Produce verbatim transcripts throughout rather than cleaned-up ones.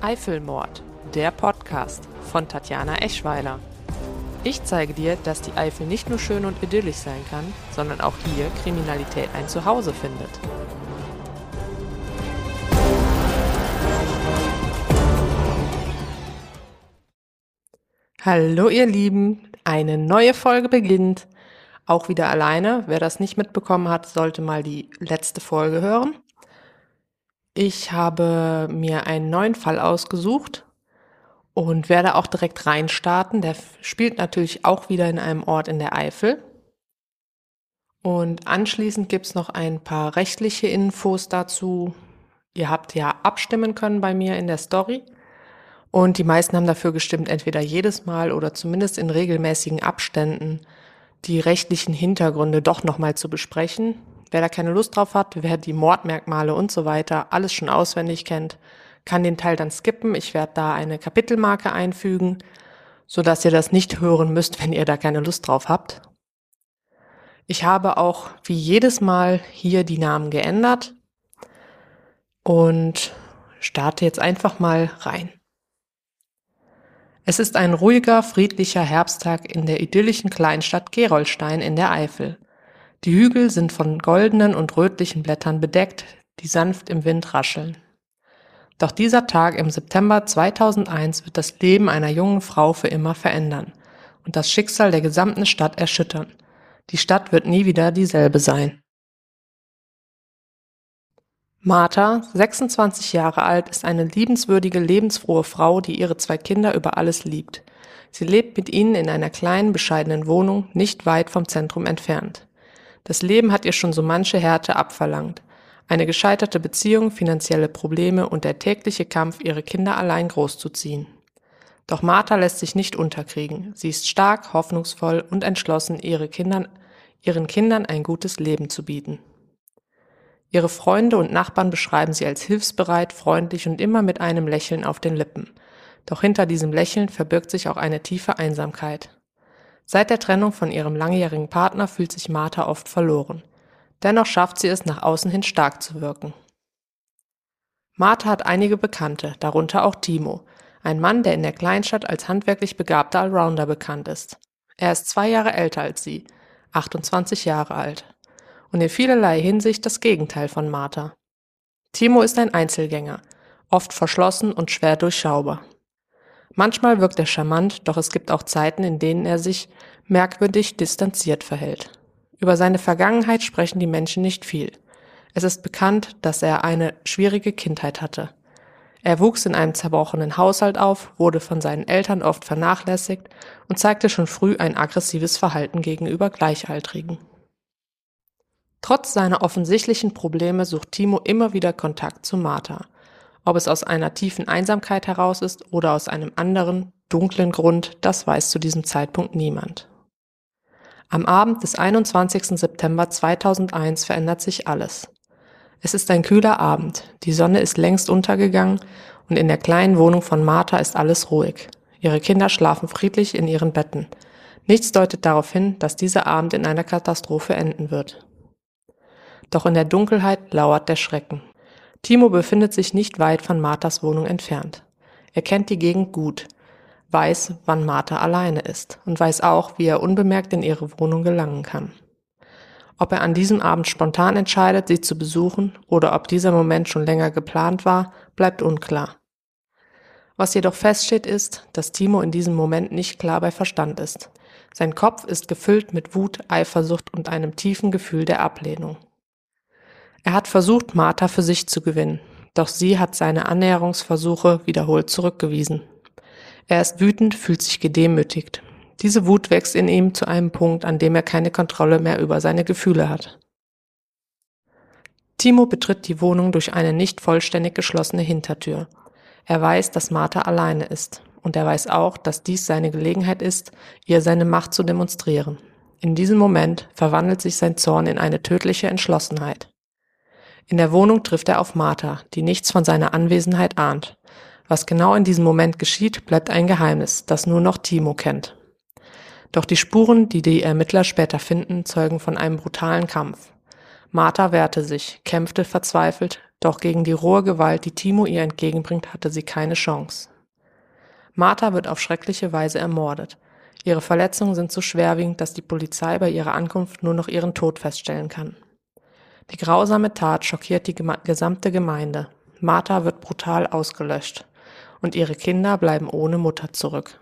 Eifelmord, der Podcast von Tatjana Eschweiler. Ich zeige dir, dass die Eifel nicht nur schön und idyllisch sein kann, sondern auch hier Kriminalität ein Zuhause findet. Hallo ihr Lieben, eine neue Folge beginnt. Auch wieder alleine. Wer das nicht mitbekommen hat, sollte mal die letzte Folge hören. Ich habe mir einen neuen Fall ausgesucht und werde auch direkt reinstarten. Der spielt natürlich auch wieder in einem Ort in der Eifel. Und anschließend gibt es noch ein paar rechtliche Infos dazu. Ihr habt ja abstimmen können bei mir in der Story. Und die meisten haben dafür gestimmt, entweder jedes Mal oder zumindest in regelmäßigen Abständen die rechtlichen Hintergründe doch nochmal zu besprechen. Wer da keine Lust drauf hat, wer die Mordmerkmale und so weiter alles schon auswendig kennt, kann den Teil dann skippen. Ich werde da eine Kapitelmarke einfügen, sodass ihr das nicht hören müsst, wenn ihr da keine Lust drauf habt. Ich habe auch wie jedes Mal hier die Namen geändert und starte jetzt einfach mal rein. Es ist ein ruhiger, friedlicher Herbsttag in der idyllischen Kleinstadt Gerolstein in der Eifel. Die Hügel sind von goldenen und rötlichen Blättern bedeckt, die sanft im Wind rascheln. Doch dieser Tag im September zweitausendeins wird das Leben einer jungen Frau für immer verändern und das Schicksal der gesamten Stadt erschüttern. Die Stadt wird nie wieder dieselbe sein. Martha, sechsundzwanzig Jahre alt, ist eine liebenswürdige, lebensfrohe Frau, die ihre zwei Kinder über alles liebt. Sie lebt mit ihnen in einer kleinen, bescheidenen Wohnung, nicht weit vom Zentrum entfernt. Das Leben hat ihr schon so manche Härte abverlangt. Eine gescheiterte Beziehung, finanzielle Probleme und der tägliche Kampf, ihre Kinder allein großzuziehen. Doch Martha lässt sich nicht unterkriegen. Sie ist stark, hoffnungsvoll und entschlossen, ihre Kindern, ihren Kindern ein gutes Leben zu bieten. Ihre Freunde und Nachbarn beschreiben sie als hilfsbereit, freundlich und immer mit einem Lächeln auf den Lippen. Doch hinter diesem Lächeln verbirgt sich auch eine tiefe Einsamkeit. Seit der Trennung von ihrem langjährigen Partner fühlt sich Martha oft verloren. Dennoch schafft sie es, nach außen hin stark zu wirken. Martha hat einige Bekannte, darunter auch Timo, ein Mann, der in der Kleinstadt als handwerklich begabter Allrounder bekannt ist. Er ist zwei Jahre älter als sie, achtundzwanzig Jahre alt, und in vielerlei Hinsicht das Gegenteil von Martha. Timo ist ein Einzelgänger, oft verschlossen und schwer durchschaubar. Manchmal wirkt er charmant, doch es gibt auch Zeiten, in denen er sich merkwürdig distanziert verhält. Über seine Vergangenheit sprechen die Menschen nicht viel. Es ist bekannt, dass er eine schwierige Kindheit hatte. Er wuchs in einem zerbrochenen Haushalt auf, wurde von seinen Eltern oft vernachlässigt und zeigte schon früh ein aggressives Verhalten gegenüber Gleichaltrigen. Trotz seiner offensichtlichen Probleme sucht Timo immer wieder Kontakt zu Martha. Ob es aus einer tiefen Einsamkeit heraus ist oder aus einem anderen, dunklen Grund, das weiß zu diesem Zeitpunkt niemand. Am Abend des einundzwanzigsten September zweitausendeins verändert sich alles. Es ist ein kühler Abend, die Sonne ist längst untergegangen und in der kleinen Wohnung von Martha ist alles ruhig. Ihre Kinder schlafen friedlich in ihren Betten. Nichts deutet darauf hin, dass dieser Abend in einer Katastrophe enden wird. Doch in der Dunkelheit lauert der Schrecken. Timo befindet sich nicht weit von Marthas Wohnung entfernt. Er kennt die Gegend gut, weiß, wann Martha alleine ist und weiß auch, wie er unbemerkt in ihre Wohnung gelangen kann. Ob er an diesem Abend spontan entscheidet, sie zu besuchen oder ob dieser Moment schon länger geplant war, bleibt unklar. Was jedoch feststeht ist, dass Timo in diesem Moment nicht klar bei Verstand ist. Sein Kopf ist gefüllt mit Wut, Eifersucht und einem tiefen Gefühl der Ablehnung. Er hat versucht, Martha für sich zu gewinnen, doch sie hat seine Annäherungsversuche wiederholt zurückgewiesen. Er ist wütend, fühlt sich gedemütigt. Diese Wut wächst in ihm zu einem Punkt, an dem er keine Kontrolle mehr über seine Gefühle hat. Timo betritt die Wohnung durch eine nicht vollständig geschlossene Hintertür. Er weiß, dass Martha alleine ist, und er weiß auch, dass dies seine Gelegenheit ist, ihr seine Macht zu demonstrieren. In diesem Moment verwandelt sich sein Zorn in eine tödliche Entschlossenheit. In der Wohnung trifft er auf Martha, die nichts von seiner Anwesenheit ahnt. Was genau in diesem Moment geschieht, bleibt ein Geheimnis, das nur noch Timo kennt. Doch die Spuren, die die Ermittler später finden, zeugen von einem brutalen Kampf. Martha wehrte sich, kämpfte verzweifelt, doch gegen die rohe Gewalt, die Timo ihr entgegenbringt, hatte sie keine Chance. Martha wird auf schreckliche Weise ermordet. Ihre Verletzungen sind so schwerwiegend, dass die Polizei bei ihrer Ankunft nur noch ihren Tod feststellen kann. Die grausame Tat schockiert die gema- gesamte Gemeinde. Martha wird brutal ausgelöscht und ihre Kinder bleiben ohne Mutter zurück.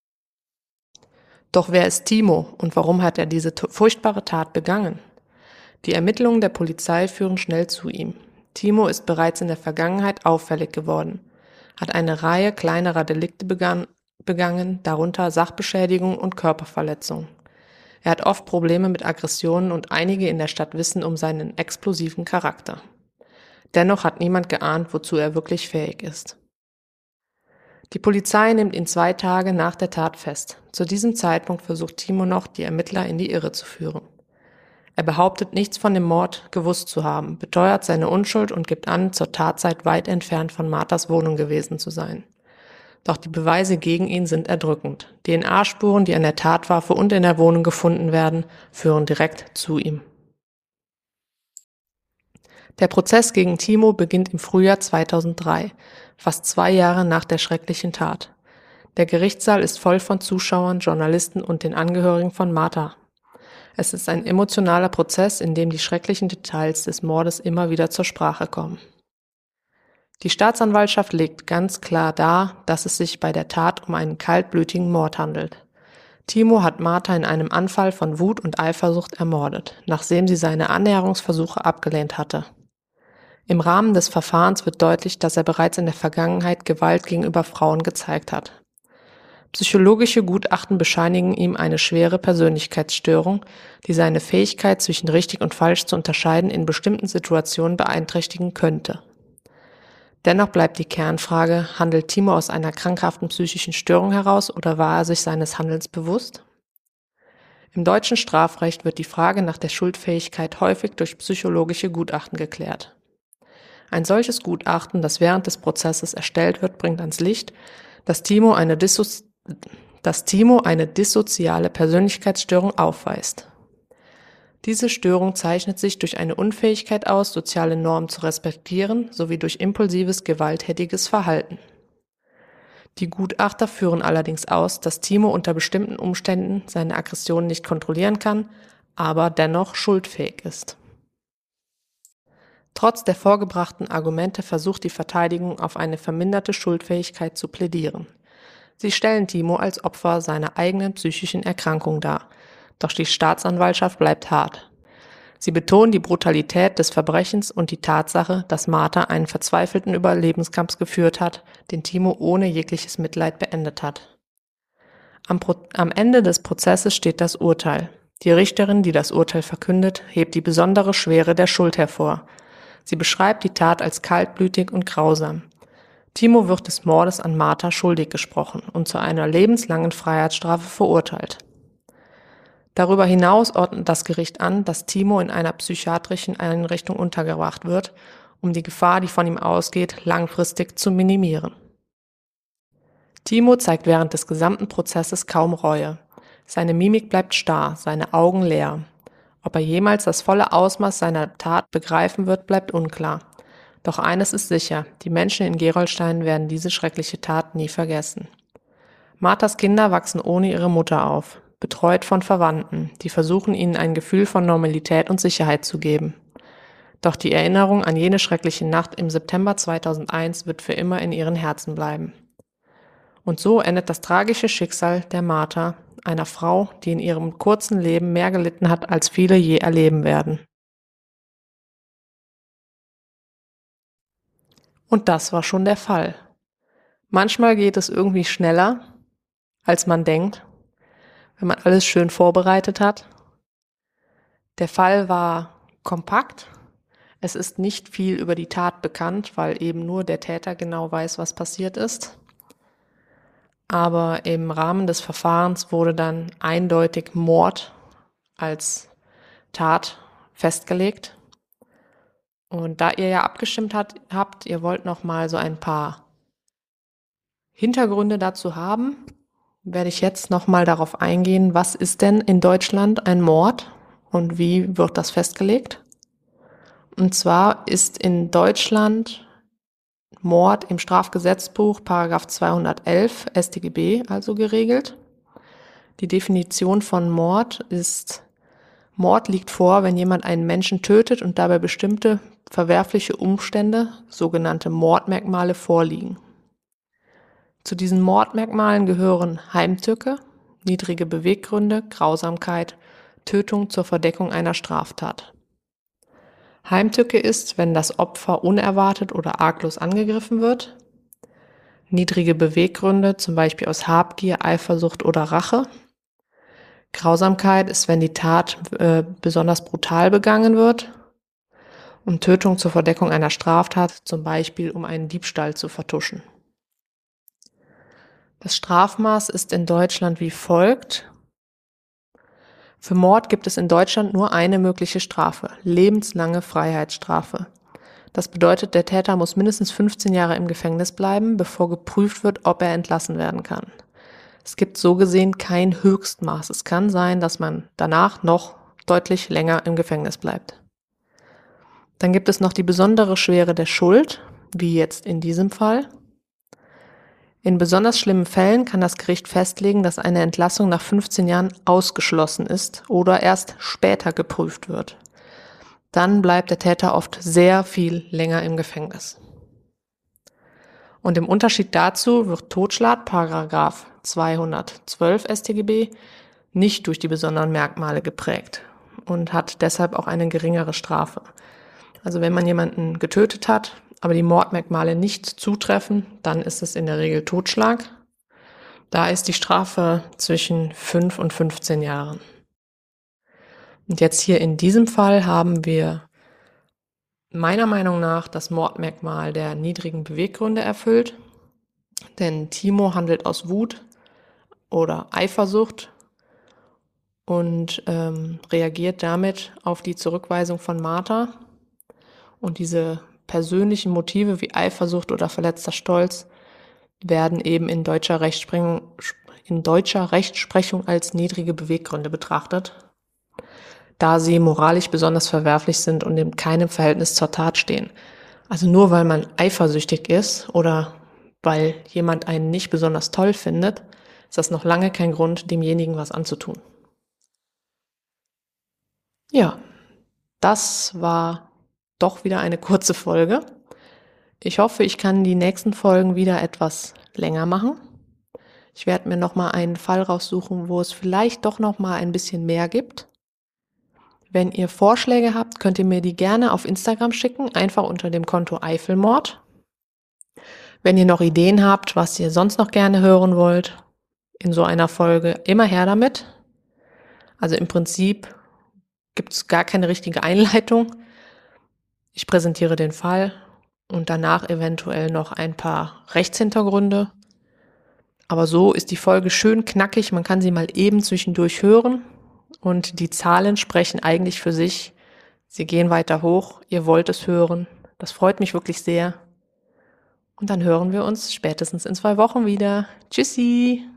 Doch wer ist Timo und warum hat er diese t- furchtbare Tat begangen? Die Ermittlungen der Polizei führen schnell zu ihm. Timo ist bereits in der Vergangenheit auffällig geworden, hat eine Reihe kleinerer Delikte begann, begangen, darunter Sachbeschädigung und Körperverletzung. Er hat oft Probleme mit Aggressionen und einige in der Stadt wissen um seinen explosiven Charakter. Dennoch hat niemand geahnt, wozu er wirklich fähig ist. Die Polizei nimmt ihn zwei Tage nach der Tat fest. Zu diesem Zeitpunkt versucht Timo noch, die Ermittler in die Irre zu führen. Er behauptet, nichts von dem Mord gewusst zu haben, beteuert seine Unschuld und gibt an, zur Tatzeit weit entfernt von Marthas Wohnung gewesen zu sein. Doch die Beweise gegen ihn sind erdrückend. D N A-Spuren, die an der Tatwaffe und in der Wohnung gefunden werden, führen direkt zu ihm. Der Prozess gegen Timo beginnt im Frühjahr zweitausenddrei, fast zwei Jahre nach der schrecklichen Tat. Der Gerichtssaal ist voll von Zuschauern, Journalisten und den Angehörigen von Martha. Es ist ein emotionaler Prozess, in dem die schrecklichen Details des Mordes immer wieder zur Sprache kommen. Die Staatsanwaltschaft legt ganz klar dar, dass es sich bei der Tat um einen kaltblütigen Mord handelt. Timo hat Martha in einem Anfall von Wut und Eifersucht ermordet, nachdem sie seine Annäherungsversuche abgelehnt hatte. Im Rahmen des Verfahrens wird deutlich, dass er bereits in der Vergangenheit Gewalt gegenüber Frauen gezeigt hat. Psychologische Gutachten bescheinigen ihm eine schwere Persönlichkeitsstörung, die seine Fähigkeit, zwischen richtig und falsch zu unterscheiden, in bestimmten Situationen beeinträchtigen könnte. Dennoch bleibt die Kernfrage, handelt Timo aus einer krankhaften psychischen Störung heraus oder war er sich seines Handelns bewusst? Im deutschen Strafrecht wird die Frage nach der Schuldfähigkeit häufig durch psychologische Gutachten geklärt. Ein solches Gutachten, das während des Prozesses erstellt wird, bringt ans Licht, dass Timo eine, Dissozi- dass Timo eine dissoziale Persönlichkeitsstörung aufweist. Diese Störung zeichnet sich durch eine Unfähigkeit aus, soziale Normen zu respektieren, sowie durch impulsives, gewalttätiges Verhalten. Die Gutachter führen allerdings aus, dass Timo unter bestimmten Umständen seine Aggressionen nicht kontrollieren kann, aber dennoch schuldfähig ist. Trotz der vorgebrachten Argumente versucht die Verteidigung auf eine verminderte Schuldfähigkeit zu plädieren. Sie stellen Timo als Opfer seiner eigenen psychischen Erkrankung dar, doch die Staatsanwaltschaft bleibt hart. Sie betonen die Brutalität des Verbrechens und die Tatsache, dass Martha einen verzweifelten Überlebenskampf geführt hat, den Timo ohne jegliches Mitleid beendet hat. Am, Pro- am Ende des Prozesses steht das Urteil. Die Richterin, die das Urteil verkündet, hebt die besondere Schwere der Schuld hervor. Sie beschreibt die Tat als kaltblütig und grausam. Timo wird des Mordes an Martha schuldig gesprochen und zu einer lebenslangen Freiheitsstrafe verurteilt. Darüber hinaus ordnet das Gericht an, dass Timo in einer psychiatrischen Einrichtung untergebracht wird, um die Gefahr, die von ihm ausgeht, langfristig zu minimieren. Timo zeigt während des gesamten Prozesses kaum Reue. Seine Mimik bleibt starr, seine Augen leer. Ob er jemals das volle Ausmaß seiner Tat begreifen wird, bleibt unklar. Doch eines ist sicher, die Menschen in Gerolstein werden diese schreckliche Tat nie vergessen. Marthas Kinder wachsen ohne ihre Mutter auf, betreut von Verwandten, die versuchen, ihnen ein Gefühl von Normalität und Sicherheit zu geben. Doch die Erinnerung an jene schreckliche Nacht im September zweitausendeins wird für immer in ihren Herzen bleiben. Und so endet das tragische Schicksal der Martha, einer Frau, die in ihrem kurzen Leben mehr gelitten hat, als viele je erleben werden. Und das war schon der Fall. Manchmal geht es irgendwie schneller, als man denkt, wenn man alles schön vorbereitet hat. Der Fall war kompakt. Es ist nicht viel über die Tat bekannt, weil eben nur der Täter genau weiß, was passiert ist. Aber im Rahmen des Verfahrens wurde dann eindeutig Mord als Tat festgelegt. Und da ihr ja abgestimmt hat, habt, ihr wollt noch mal so ein paar Hintergründe dazu haben, werde ich jetzt noch mal darauf eingehen, was ist denn in Deutschland ein Mord und wie wird das festgelegt? Und zwar ist in Deutschland Mord im Strafgesetzbuch Paragraph zweihundertelf S tGB also geregelt. Die Definition von Mord ist: Mord liegt vor, wenn jemand einen Menschen tötet und dabei bestimmte verwerfliche Umstände, sogenannte Mordmerkmale, vorliegen. Zu diesen Mordmerkmalen gehören Heimtücke, niedrige Beweggründe, Grausamkeit, Tötung zur Verdeckung einer Straftat. Heimtücke ist, wenn das Opfer unerwartet oder arglos angegriffen wird. Niedrige Beweggründe, zum Beispiel aus Habgier, Eifersucht oder Rache. Grausamkeit ist, wenn die Tat äh, besonders brutal begangen wird. Und Tötung zur Verdeckung einer Straftat, zum Beispiel um einen Diebstahl zu vertuschen. Das Strafmaß ist in Deutschland wie folgt. Für Mord gibt es in Deutschland nur eine mögliche Strafe: lebenslange Freiheitsstrafe. Das bedeutet, der Täter muss mindestens fünfzehn Jahre im Gefängnis bleiben, bevor geprüft wird, ob er entlassen werden kann. Es gibt so gesehen kein Höchstmaß. Es kann sein, dass man danach noch deutlich länger im Gefängnis bleibt. Dann gibt es noch die besondere Schwere der Schuld, wie jetzt in diesem Fall. In besonders schlimmen Fällen kann das Gericht festlegen, dass eine Entlassung nach fünfzehn Jahren ausgeschlossen ist oder erst später geprüft wird. Dann bleibt der Täter oft sehr viel länger im Gefängnis. Und im Unterschied dazu wird Totschlag, Paragraph zweihundertzwölf S tGB, nicht durch die besonderen Merkmale geprägt und hat deshalb auch eine geringere Strafe. Also wenn man jemanden getötet hat, aber die Mordmerkmale nicht zutreffen, dann ist es in der Regel Totschlag. Da ist die Strafe zwischen fünf und fünfzehn Jahren. Und jetzt hier in diesem Fall haben wir meiner Meinung nach das Mordmerkmal der niedrigen Beweggründe erfüllt. Denn Timo handelt aus Wut oder Eifersucht und ähm, reagiert damit auf die Zurückweisung von Martha. Und diese persönlichen Motive wie Eifersucht oder verletzter Stolz werden eben in deutscher Rechtsprechung, in deutscher Rechtsprechung als niedrige Beweggründe betrachtet, da sie moralisch besonders verwerflich sind und in keinem Verhältnis zur Tat stehen. Also nur weil man eifersüchtig ist oder weil jemand einen nicht besonders toll findet, ist das noch lange kein Grund, demjenigen was anzutun. Ja, das war doch wieder eine kurze Folge. Ich hoffe, ich kann die nächsten Folgen wieder etwas länger machen. Ich werde mir nochmal einen Fall raussuchen, wo es vielleicht doch nochmal ein bisschen mehr gibt. Wenn ihr Vorschläge habt, könnt ihr mir die gerne auf Instagram schicken, einfach unter dem Konto Eifelmord. Wenn ihr noch Ideen habt, was ihr sonst noch gerne hören wollt, in so einer Folge, immer her damit. Also im Prinzip gibt es gar keine richtige Einleitung. Ich präsentiere den Fall und danach eventuell noch ein paar Rechtshintergründe. Aber so ist die Folge schön knackig, man kann sie mal eben zwischendurch hören und die Zahlen sprechen eigentlich für sich. Sie gehen weiter hoch, ihr wollt es hören. Das freut mich wirklich sehr. Und dann hören wir uns spätestens in zwei Wochen wieder. Tschüssi!